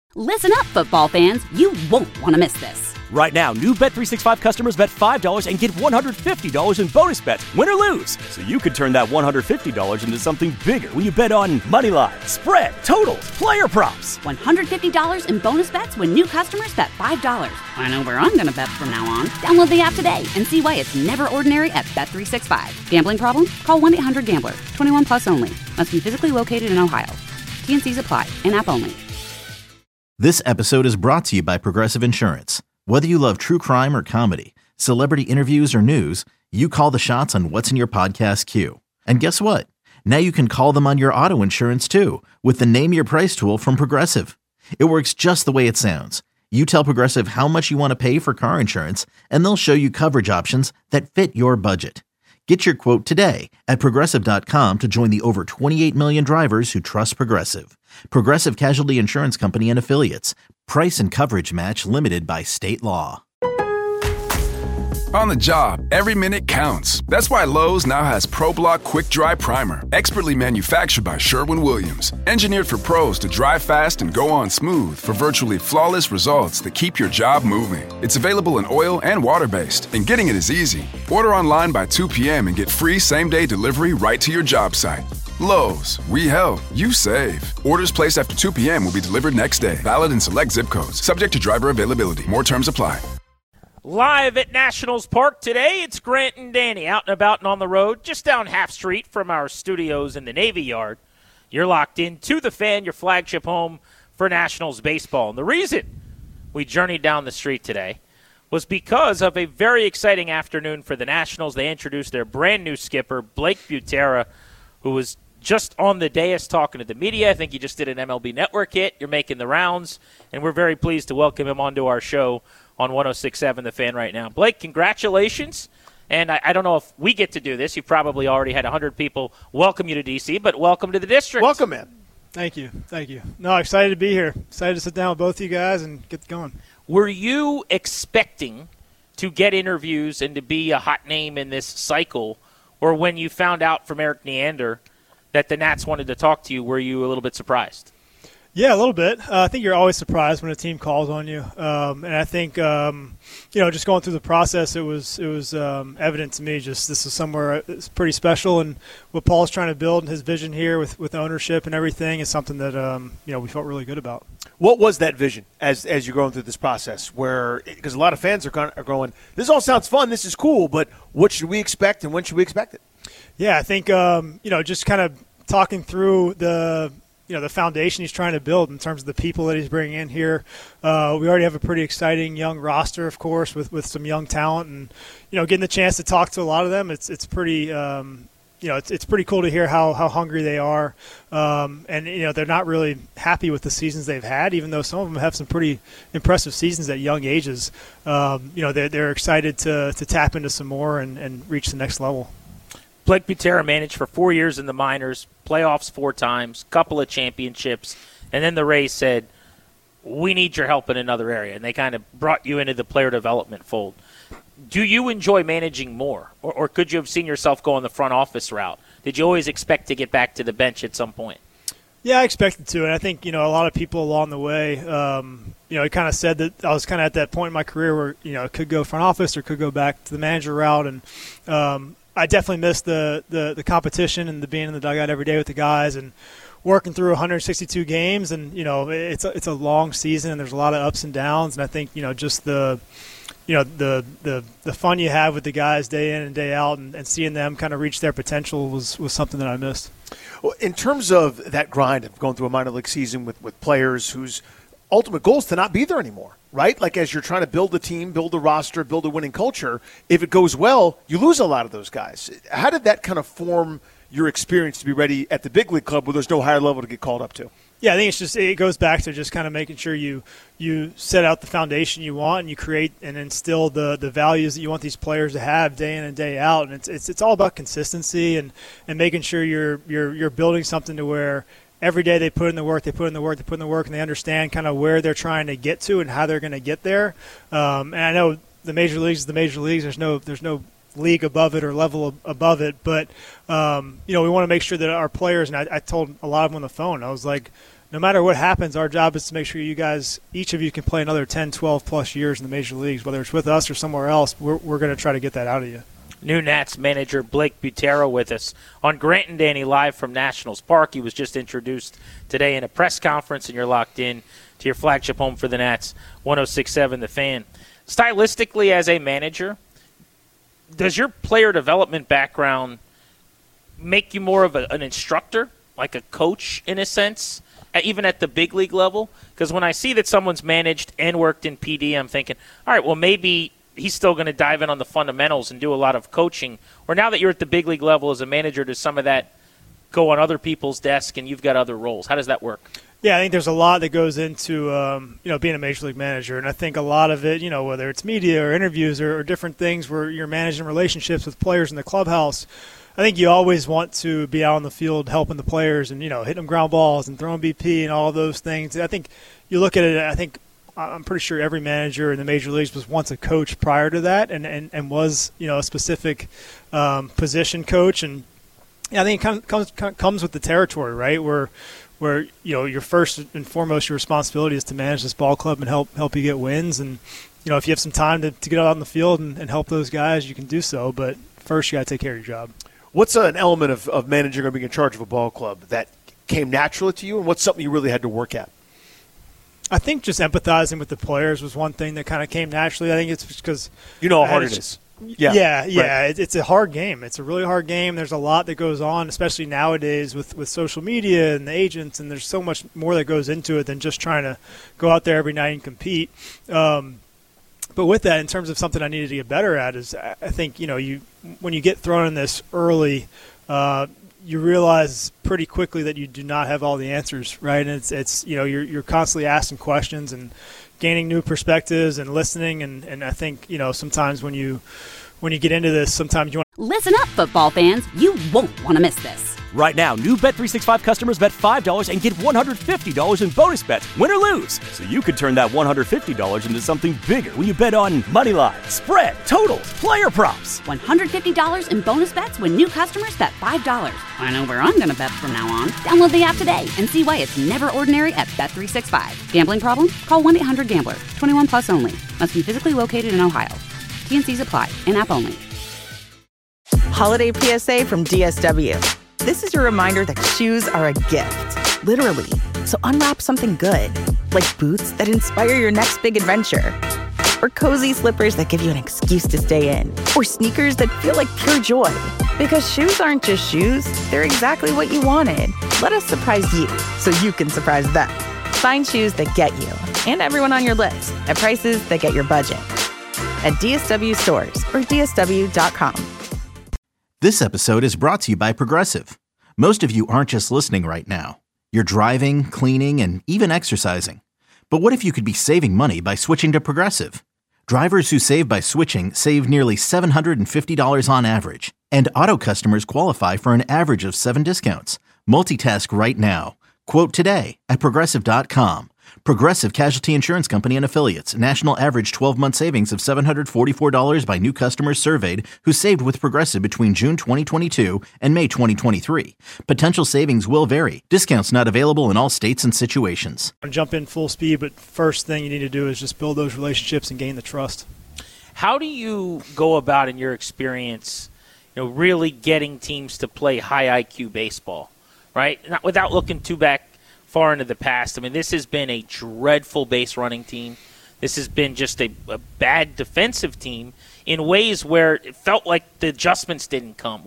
Listen up, football fans. You won't want to miss this. Right now, new Bet365 customers bet $5 and get $150 in bonus bets, win or lose. So you could turn that $150 into something bigger when you bet on money line, spread, totals, player props. $150 in bonus bets when new customers bet $5. I know where I'm going to bet from now on. Download the app today and see why it's never ordinary at Bet365. Gambling problem? Call 1-800-GAMBLER. 21 plus only. Must be physically located in Ohio. T&Cs apply. In-app only. This episode is brought to you by Progressive Insurance. Whether you love true crime or comedy, celebrity interviews or news, you call the shots on what's in your podcast queue. And guess what? Now you can call them on your auto insurance too with the Name Your Price tool from Progressive. It works just the way it sounds. You tell Progressive how much you want to pay for car insurance, and they'll show you coverage options that fit your budget. Get your quote today at Progressive.com to join the over 28 million drivers who trust Progressive. Progressive Casualty Insurance Company and Affiliates. Price and coverage match limited by state law. On the job, every minute counts. That's why Lowe's now has ProBlock Quick Dry Primer, expertly manufactured by Sherwin-Williams. Engineered for pros to dry fast and go on smooth for virtually flawless results that keep your job moving. It's available in oil and water-based, and getting it is easy. Order online by 2 p.m. and get free same-day delivery right to your job site. Lowe's, we help, you save. Orders placed after 2 p.m. will be delivered next day. Valid in select zip codes. Subject to driver availability. More terms apply. Live at Nationals Park today, it's Grant and Danny out and about and on the road, just down Half Street from our studios in the Navy Yard. You're locked in to The Fan, your flagship home for Nationals baseball. And the reason we journeyed down the street today was because of a very exciting afternoon for the Nationals. They introduced their brand new skipper, Blake Butera, who was just on the dais talking to the media. I think he just did an MLB Network hit. You're making the rounds, and we're very pleased to welcome him onto our show on 106.7 The Fan right now. Blake, congratulations. And I don't know if we get to do this. You've probably already had 100 people welcome you to D.C., but welcome to the district. Welcome, man. Thank you. No, excited to be here. Excited to sit down with both of you guys and get going. Were you expecting to get interviews and to be a hot name in this cycle, or when you found out from Erik Neander that the Nats wanted to talk to you, were you a little bit surprised? Yeah, a little bit. I think you're always surprised when a team calls on you, and I think just going through the process, it was evident to me. Just this is somewhere it's pretty special, and what Paul's trying to build and his vision here with ownership and everything is something that we felt really good about. What was that vision as you're going through this process? Where because a lot of fans are going, this all sounds fun, this is cool, but what should we expect and when should we expect it? Yeah, I think just kind of talking through the foundation he's trying to build in terms of the people that he's bringing in here. We already have a pretty exciting young roster, of course, with some young talent, and getting the chance to talk to a lot of them. It's pretty it's pretty cool to hear how hungry they are, and they're not really happy with the seasons they've had, even though some of them have some pretty impressive seasons at young ages. They're excited to tap into some more and reach the next level. Blake Butera managed for 4 years in the minors, playoffs 4 times, couple of championships, and then the Rays said, we need your help in another area, and they kind of brought you into the player development fold. Do you enjoy managing more, or could you have seen yourself go on the front office route? Did you always expect to get back to the bench at some point? Yeah, I expected to, and I think a lot of people along the way, it kind of said that I was kind of at that point in my career where it could go front office or could go back to the manager route, and I definitely miss the competition and the being in the dugout every day with the guys and working through 162 games. And it's a long season and there's a lot of ups and downs. And I think just the fun you have with the guys day in and day out and seeing them kind of reach their potential was something that I missed. Well, in terms of that grind of going through a minor league season with players whose ultimate goal is to not be there anymore, right? Like as you're trying to build the team, build the roster, build a winning culture, if it goes well, you lose a lot of those guys. How did that kind of form your experience to be ready at the big league club where there's no higher level to get called up to? Yeah, I think it goes back to just kind of making sure you set out the foundation you want and you create and instill the values that you want these players to have day in and day out. And it's all about consistency and making sure you're building something to where every day they put in the work, and they understand kind of where they're trying to get to and how they're going to get there. And I know the major leagues is the major leagues. There's no league above it or level above it, but we want to make sure that our players, and I told a lot of them on the phone, I was like, no matter what happens, our job is to make sure you guys, each of you, can play another 10, 12 plus years in the major leagues, whether it's with us or somewhere else. We're going to try to get that out of you. New Nats manager Blake Butero with us on Grant and Danny live from Nationals Park. He was just introduced today in a press conference, and you're locked in to your flagship home for the Nats, 106.7 The Fan. Stylistically, as a manager, does your player development background make you more of an instructor, like a coach in a sense, even at the big league level? Because when I see that someone's managed and worked in PD, I'm thinking, all right, well, maybe he's still going to dive in on the fundamentals and do a lot of coaching. Or now that you're at the big league level as a manager, does some of that go on other people's desk and you've got other roles? How does that work? Yeah, I think there's a lot that goes into being a major league manager, and I think a lot of it, whether it's media or interviews or different things where you're managing relationships with players in the clubhouse, I think you always want to be out on the field helping the players and hitting them ground balls and throwing BP and all those things. I think you look at it. I'm pretty sure every manager in the major leagues was once a coach prior to that, and was a specific position coach. And I think it comes with the territory, right? Where your first and foremost, your responsibility is to manage this ball club and help you get wins. And if you have some time to get out on the field and help those guys, you can do so. But first, you got to take care of your job. What's an element of managing or being in charge of a ball club that came naturally to you, and what's something you really had to work at? I think just empathizing with the players was one thing that kind of came naturally. I think it's because how hard it is. Yeah. Right. It's a hard game. It's a really hard game. There's a lot that goes on, especially nowadays with social media and the agents, and there's so much more that goes into it than just trying to go out there every night and compete. But with that, in terms of something I needed to get better at, is I think when you get thrown in this early, you realize pretty quickly that you do not have all the answers, right? And it's you're constantly asking questions and gaining new perspectives and listening, and I think sometimes when you get into this, sometimes you want. Listen up, football fans. You won't want to miss this. Right now, new Bet365 customers bet $5 and get $150 in bonus bets, win or lose. So you could turn that $150 into something bigger when you bet on money line, spread, totals, player props. $150 in bonus bets when new customers bet $5. I know where I'm going to bet from now on. Download the app today and see why it's never ordinary at Bet365. Gambling problem? Call 1-800-GAMBLER. 21 plus only. Must be physically located in Ohio. T&Cs apply. In-app only. Holiday PSA from DSW. This is your reminder that shoes are a gift, literally. So unwrap something good, like boots that inspire your next big adventure, or cozy slippers that give you an excuse to stay in, or sneakers that feel like pure joy. Because shoes aren't just shoes, they're exactly what you wanted. Let us surprise you so you can surprise them. Find shoes that get you and everyone on your list at prices that get your budget. At DSW stores or DSW.com. This episode is brought to you by Progressive. Most of you aren't just listening right now. You're driving, cleaning, and even exercising. But what if you could be saving money by switching to Progressive? Drivers who save by switching save nearly $750 on average. And auto customers qualify for an average of 7 discounts. Multitask right now. Quote today at Progressive.com. Progressive Casualty Insurance Company and Affiliates. National average 12-month savings of $744 by new customers surveyed who saved with Progressive between June 2022 and May 2023. Potential savings will vary. Discounts not available in all states and situations. Jump in full speed, but first thing you need to do is just build those relationships and gain the trust. How do you go about, in your experience, really getting teams to play high IQ baseball, right? Not without looking too far into the past. I mean, this has been a dreadful base running team. This has been just a bad defensive team in ways where it felt like the adjustments didn't come.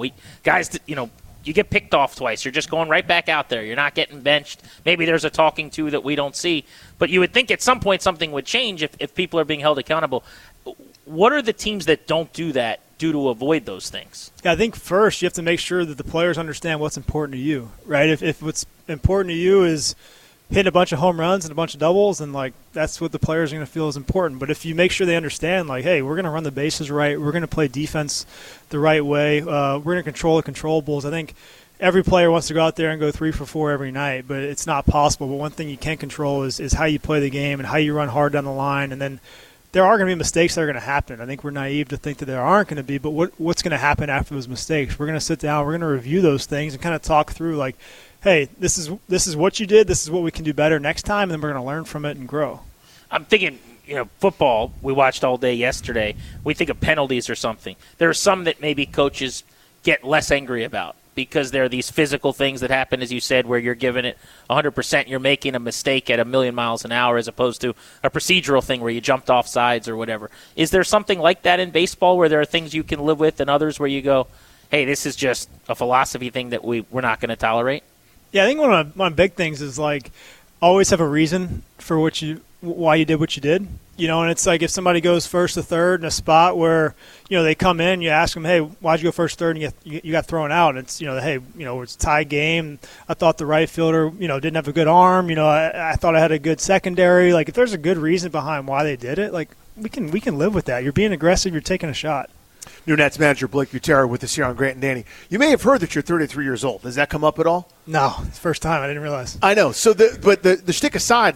You get picked off twice. You're just going right back out there. You're not getting benched. Maybe there's a talking to that we don't see. But you would think at some point something would change if people are being held accountable. What are the teams that don't do that to avoid those things? Yeah, I think first you have to make sure that the players understand what's important to you, right? If what's important to you is hitting a bunch of home runs and a bunch of doubles, and that's what the players are going to feel is important. But if you make sure they understand, hey, we're going to run the bases right, we're going to play defense the right way, we're going to control the controllables. I think every player wants to go out there and go 3 for 4 every night, but it's not possible. But one thing you can control is how you play the game and how you run hard down the line, and then there are going to be mistakes that are going to happen. I think we're naive to think that there aren't going to be, but what's going to happen after those mistakes? We're going to sit down, we're going to review those things and kind of talk through, hey, this is what you did. This is what we can do better next time, and then we're going to learn from it and grow. I'm thinking, football, we watched all day yesterday. We think of penalties or something. There are some that maybe coaches get less angry about because there are these physical things that happen, as you said, where you're giving it 100%. You're making a mistake at 1,000,000 miles an hour as opposed to a procedural thing where you jumped off sides or whatever. Is there something like that in baseball where there are things you can live with and others where you go, hey, this is just a philosophy thing that we're not going to tolerate? Yeah, I think one of the big things is always have a reason for why you did what you did. And it's like if somebody goes first to third in a spot where, they come in, you ask them, hey, why'd you go first, third, and you got thrown out. And it's, hey, it's a tie game. I thought the right fielder, didn't have a good arm. I thought I had a good secondary. If there's a good reason behind why they did it, we can live with that. You're being aggressive. You're taking a shot. New Nets manager Blake Butera with us here on Grant and Danny. You may have heard that you're 33 years old. Does that come up at all? No, it's the first time. I didn't realize. I know. So, the shtick aside,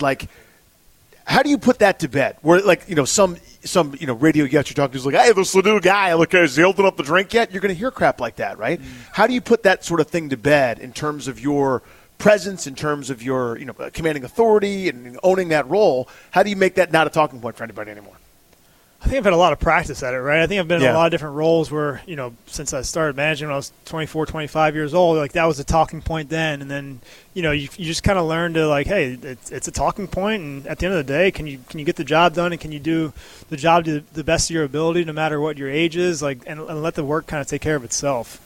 how do you put that to bed? Where some radio guest you're talking to is like, hey, this new guy, look, has he opened up the drink yet? You're going to hear crap like that, right? How do you put that sort of thing to bed in terms of your presence, in terms of your commanding authority and owning that role? How do you make that not a talking point for anybody anymore? I think I've had a lot of practice at it, right? I think I've been in a lot of different roles where, since I started managing when I was 24, 25 years old, that was a talking point then. And then, you just kind of learn to hey, it's a talking point. And at the end of the day, can you get the job done and can you do the job to the best of your ability no matter what your age is, and let the work kind of take care of itself.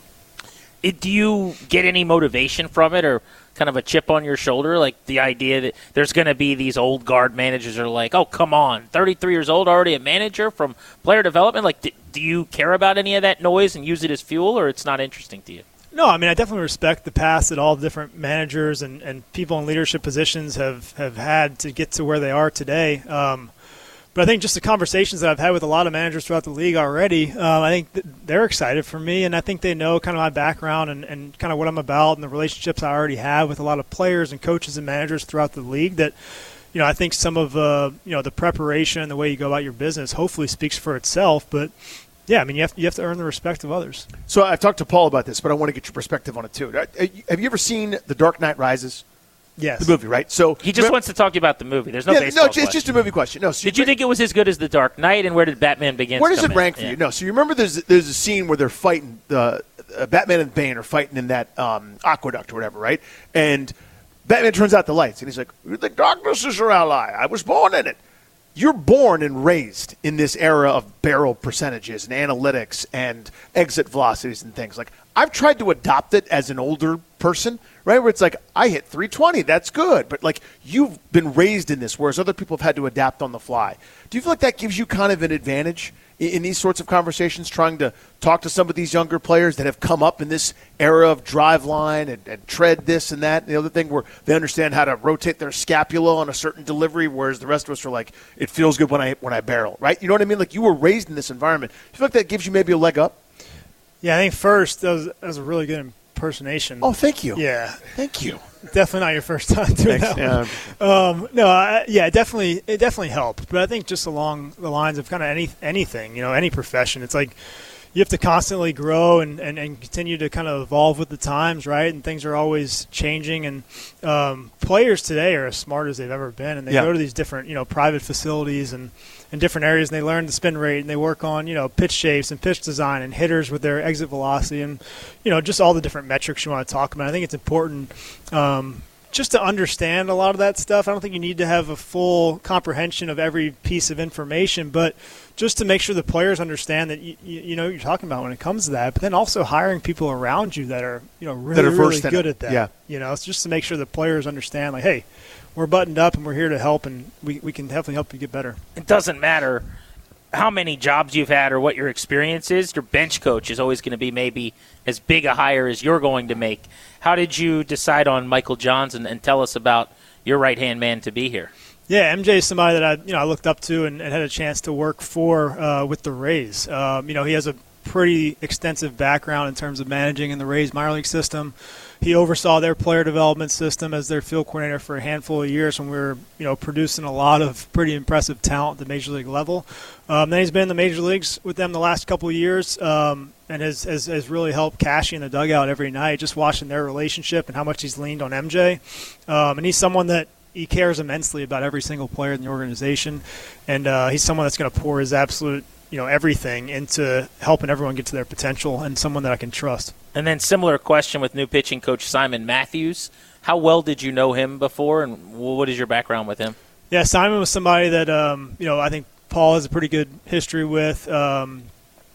Do you get any motivation from it or kind of a chip on your shoulder, the idea that there's going to be these old guard managers that are like, oh, come on, 33 years old, already a manager from player development? Do you care about any of that noise and use it as fuel, or it's not interesting to you? No, I definitely respect the path that all the different managers and people in leadership positions have had to get to where they are today. But I think just the conversations that I've had with a lot of managers throughout the league already, I think they're excited for me, and I think they know kind of my background and kind of what I'm about and the relationships I already have with a lot of players and coaches and managers throughout the league that, I think some of, the preparation and the way you go about your business hopefully speaks for itself. But, yeah, you have to earn the respect of others. So I've talked to Paul about this, but I want to get your perspective on it too. Have you ever seen The Dark Knight Rises? Yes. The movie, right? So he just wants to talk about the movie. There's no baseball question. It's just a movie question. No. So did you think it was as good as The Dark Knight, and where did Batman Begins? Where does it rank for you? No. So you remember there's a scene where they're fighting. Batman and Bane are fighting in that aqueduct or whatever, right? And Batman turns out the lights, and he's like, "The darkness is your ally. I was born in it." You're born and raised in this era of barrel percentages and analytics and exit velocities and things. I've tried to adopt it as an older person, right, where it's I hit 320, that's good. But, you've been raised in this, whereas other people have had to adapt on the fly. Do you feel like that gives you kind of an advantage in these sorts of conversations, trying to talk to some of these younger players that have come up in this era of drive line and tread this and that and the other thing, where they understand how to rotate their scapula on a certain delivery, whereas the rest of us are it feels good when I barrel, right? You know what I mean? You were raised in this environment. Do you feel like that gives you maybe a leg up? Yeah, I think first that was a really good impersonation. Oh, thank you. Yeah, thank you. Definitely not your first time doing that. It definitely helped. But I think just along the lines of kind of anything, any profession, it's you have to constantly grow and continue to kind of evolve with the times, right? And things are always changing. And players today are as smart as they've ever been, and they go to these different, private facilities and in different areas, and they learn the spin rate, and they work on, pitch shapes and pitch design and hitters with their exit velocity and, just all the different metrics you want to talk about. I think it's important just to understand a lot of that stuff. I don't think you need to have a full comprehension of every piece of information, but just to make sure the players understand that you know what you're talking about when it comes to that. But then also hiring people around you that are really good at that. Yeah. It's just to make sure the players understand, hey, we're buttoned up and we're here to help, and we can definitely help you get better. It doesn't matter how many jobs you've had or what your experience is. Your bench coach is always going to be maybe as big a hire as you're going to make. How did you decide on Michael Johns, and tell us about your right-hand man to be here? Yeah, MJ is somebody that I looked up to and had a chance to work for with the Rays. He has a pretty extensive background in terms of managing in the Rays minor league system. he oversaw their player development system as their field coordinator for a handful of years when we were, producing a lot of pretty impressive talent at the major league level. Then he's been in the major leagues with them the last couple of years, and has really helped Cashy in the dugout every night, just watching their relationship and how much he's leaned on MJ. And he's someone that he cares immensely about every single player in the organization, and he's someone that's going to pour his absolute everything into helping everyone get to their potential, and someone that I can trust. And then similar question with new pitching coach Simon Matthews. How well did you know him before, and what is your background with him? Yeah, Simon was somebody that I think Paul has a pretty good history with, and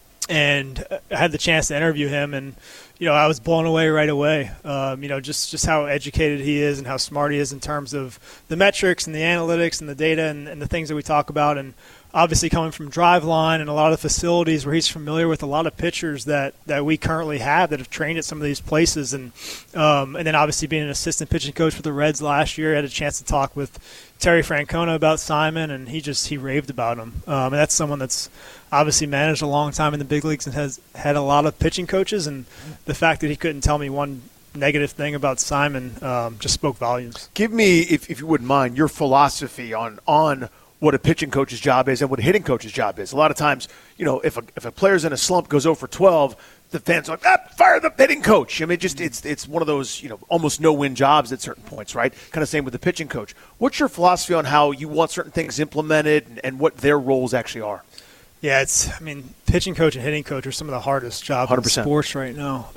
I had the chance to interview him, and I was blown away right away. Just how educated he is and how smart he is in terms of the metrics and the analytics and the data and the things that we talk about. And obviously coming from Driveline and a lot of facilities where he's familiar with a lot of pitchers that we currently have that have trained at some of these places. And then obviously being an assistant pitching coach for the Reds last year, I had a chance to talk with Terry Francona about Simon, and he raved about him. And that's someone that's obviously managed a long time in the big leagues and has had a lot of pitching coaches, and the fact that he couldn't tell me one negative thing about Simon just spoke volumes. Give me, if you wouldn't mind, your philosophy on what a pitching coach's job is and what a hitting coach's job is. A lot of times, if a player's in a slump, goes 0 for 12, the fans are like, fire the hitting coach. I mean, it's one of those, almost no-win jobs at certain points, right? Kind of same with the pitching coach. What's your philosophy on how you want certain things implemented and what their roles actually are? Yeah, pitching coach and hitting coach are some of the hardest jobs 100%. In sports right now.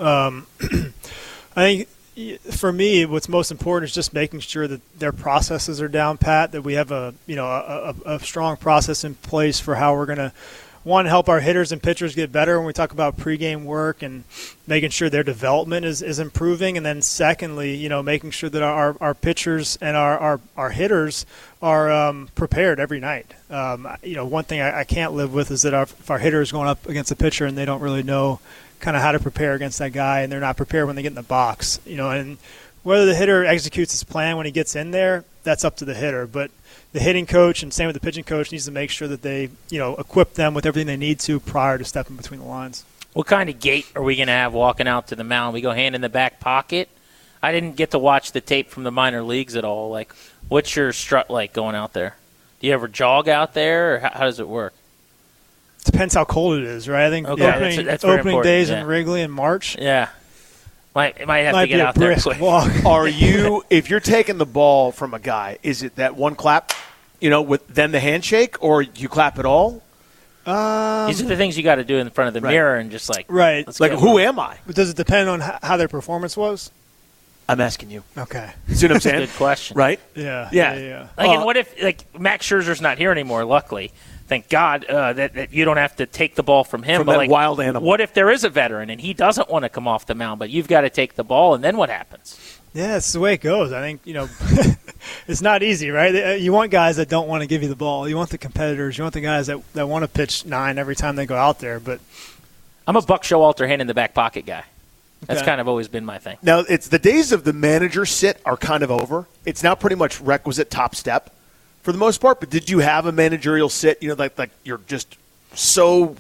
I think for me, what's most important is just making sure that their processes are down pat, that we have a strong process in place for how we're going to, one, help our hitters and pitchers get better when we talk about pregame work and making sure their development is improving. And then secondly, making sure that our pitchers and our hitters are prepared every night. One thing I can't live with is that if our hitter is going up against a pitcher and they don't really know kind of how to prepare against that guy, and they're not prepared when they get in the box, and whether the hitter executes his plan when he gets in there, that's up to the hitter. But the hitting coach and same with the pitching coach needs to make sure that they, equip them with everything they need to prior to stepping between the lines. What kind of gait are we going to have walking out to the mound? We go hand in the back pocket? I didn't get to watch the tape from the minor leagues at all. Like, what's your strut like going out there? Do you ever jog out there, or how does it work? Depends how cold it is, right? I think that's opening days in Wrigley in March. Yeah. Might have to get out there quick. Are you, if you're taking the ball from a guy, is it that one clap, with then the handshake, or you clap at all? These are the things you got to do in front of the mirror and just right. Like, who am I? But does it depend on how their performance was? I'm asking you. Okay. See what I'm saying? Good question. Right? Yeah. And what if, Max Scherzer's not here anymore, luckily. Thank God that you don't have to take the ball from him. From that wild animal. What if there is a veteran and he doesn't want to come off the mound, but you've got to take the ball, and then what happens? Yeah, it's the way it goes. I think, it's not easy, right? You want guys that don't want to give you the ball. You want the competitors. You want the guys that want to pitch 9 every time they go out there. But I'm a Buck Showalter hand in the back pocket guy. That's kind of always been my thing. Now, it's the days of the manager sit are kind of over. It's now pretty much requisite top step for the most part. But did you have a managerial sit, like you're just so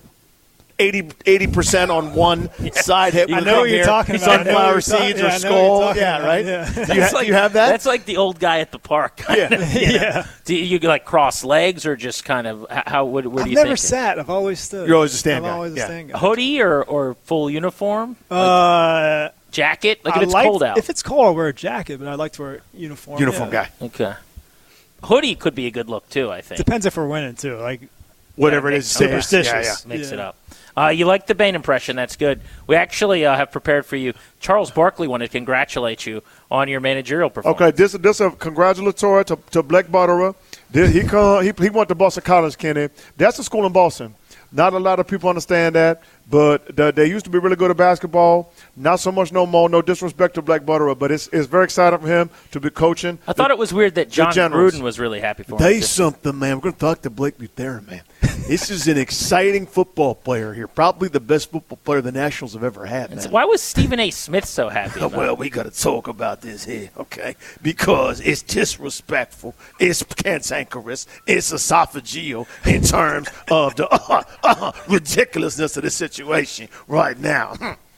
80% on one side? I know what you're talking about. Sunflower seeds or skull. Yeah, right? Yeah. Do you have that? That's like the old guy at the park. Yeah. Do you cross legs or just kind of what do you think? I've never sat. I've always stood. You're always a stand guy. I'm always a stand guy. Hoodie or full uniform? Jacket? If it's cold out. If it's cold, I'll wear a jacket, but I like to wear a uniform. Uniform guy. Okay. Hoodie could be a good look, too, I think. Depends if we're winning, too. Whatever it is. Superstitious. Mix it up. You like the Bain impression. That's good. We actually have prepared for you. Charles Barkley wanted to congratulate you on your managerial performance. Okay, this is a congratulatory to Blake Butterer. He went to Boston College, Kenny. That's a school in Boston. Not a lot of people understand that, but they used to be really good at basketball. Not so much no more. No disrespect to Blake Butterer, but it's very exciting for him to be coaching. I thought it was weird that John Gruden was really happy for him. Tell you something, man. We're going to talk to Blake Butterer, man. This is an exciting football player here. Probably the best football player the Nationals have ever had, man. Why was Stephen A. Smith so happy? Well, we got to talk about this here, okay? Because it's disrespectful, it's cantankerous, it's esophageal in terms of the ridiculousness of the situation right now.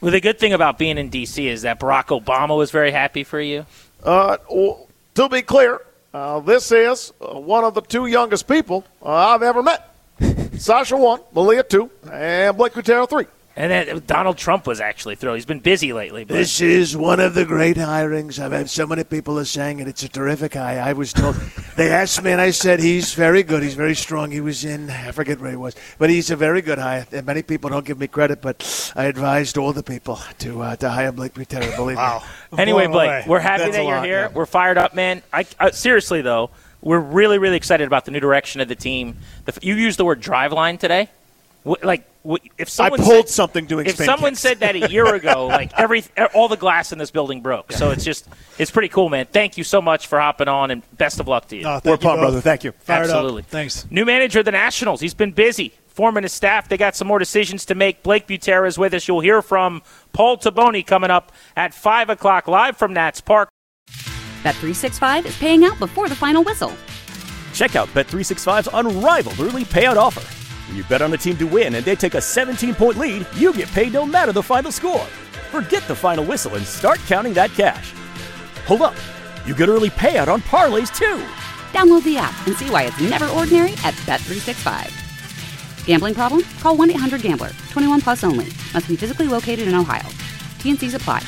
Well, the good thing about being in D.C. is that Barack Obama was very happy for you. To be clear, this is one of the 2 youngest people I've ever met. Sasha 1, Malia 2, and Blake Butera 3. And then Donald Trump was actually thrilled. He's been busy lately. But this is one of the great hirings. I've had so many people are saying it. It's a terrific hire. I was told. They asked me, and I said, he's very good. He's very strong. He was in, I forget where he was. But he's a very good hire. And many people don't give me credit, but I advised all the people to hire Blake Butera, believe me. Anyway, Blake, we're happy that you're here. Yeah. We're fired up, man. Seriously, though, we're really, really excited about the new direction of the team. You used the word driveline today. If someone pulled something doing if someone said that a year ago, all the glass in this building broke. So it's pretty cool, man. Thank you so much for hopping on, and best of luck to you. We're pumped, brother. Thank you. Absolutely. Thanks. New manager of the Nationals. He's been busy forming his staff. They got some more decisions to make. Blake Butera is with us. You'll hear from Paul Taboni coming up at 5 o'clock live from Nats Park. Bet365 is paying out before the final whistle. Check out Bet365's unrivaled early payout offer. When you bet on a team to win and they take a 17-point lead, you get paid no matter the final score. Forget the final whistle and start counting that cash. Hold up. You get early payout on parlays, too. Download the app and see why it's never ordinary at Bet365. Gambling problem? Call 1-800-GAMBLER. 21 plus only. Must be physically located in Ohio. T&Cs apply.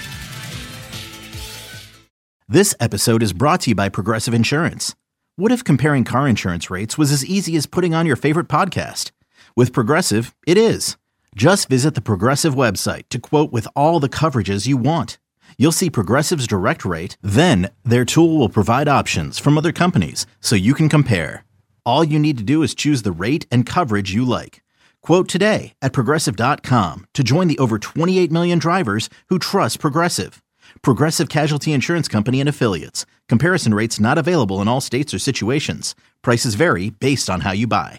This episode is brought to you by Progressive Insurance. What if comparing car insurance rates was as easy as putting on your favorite podcast? With Progressive, it is. Just visit the Progressive website to quote with all the coverages you want. You'll see Progressive's direct rate, then their tool will provide options from other companies so you can compare. All you need to do is choose the rate and coverage you like. Quote today at Progressive.com to join the over 28 million drivers who trust Progressive. Progressive Casualty Insurance Company and Affiliates. Comparison rates not available in all states or situations. Prices vary based on how you buy.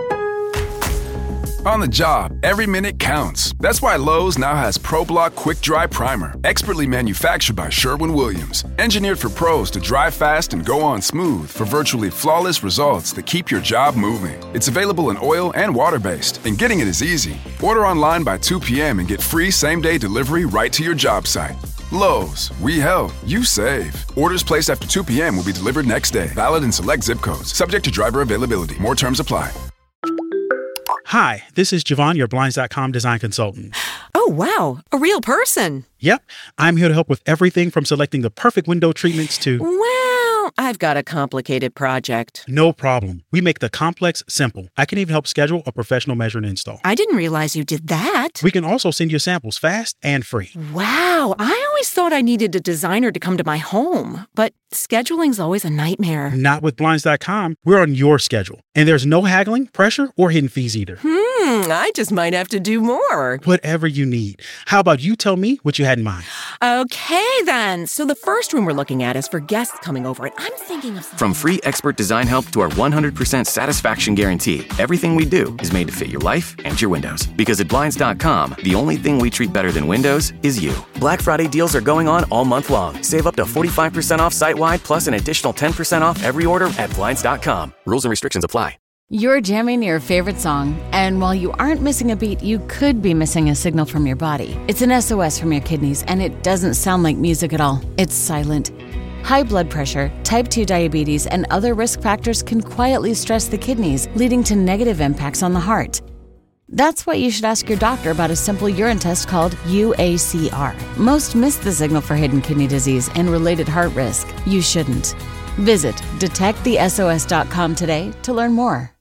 On the job, every minute counts. That's why Lowe's now has ProBlock Quick Dry Primer, expertly manufactured by Sherwin-Williams. Engineered for pros to dry fast and go on smooth for virtually flawless results that keep your job moving. It's available in oil and water-based, and getting it is easy. Order online by 2 p.m. and get free same-day delivery right to your job site. Lowe's, we help, you save. Orders placed after 2 p.m. will be delivered next day. Valid in select zip codes. Subject to driver availability. More terms apply. Hi, this is Javon, your Blinds.com design consultant. Oh, wow. A real person. Yep. I'm here to help with everything from selecting the perfect window treatments to... Well, I've got a complicated project. No problem. We make the complex simple. I can even help schedule a professional measure and install. I didn't realize you did that. We can also send you samples fast and free. Wow. I always thought I needed a designer to come to my home, but scheduling's always a nightmare. Not with Blinds.com. We're on your schedule. And there's no haggling, pressure, or hidden fees either. I just might have to do more. Whatever you need. How about you tell me what you had in mind? Okay, then. So the first room we're looking at is for guests coming over, and I'm thinking of something. From free expert design help to our 100% satisfaction guarantee, everything we do is made to fit your life and your windows. Because at Blinds.com, the only thing we treat better than windows is you. Black Friday deals are going on all month long. Save up to 45% off site-wide, plus an additional 10% off every order at Blinds.com. Rules and restrictions apply. You're jamming your favorite song, and while you aren't missing a beat, you could be missing a signal from your body. It's an SOS from your kidneys, and it doesn't sound like music at all. It's silent. High blood pressure, type 2 diabetes, and other risk factors can quietly stress the kidneys, leading to negative impacts on the heart. That's why you should ask your doctor about a simple urine test called UACR. Most miss the signal for hidden kidney disease and related heart risk. You shouldn't. Visit detectthesos.com today to learn more.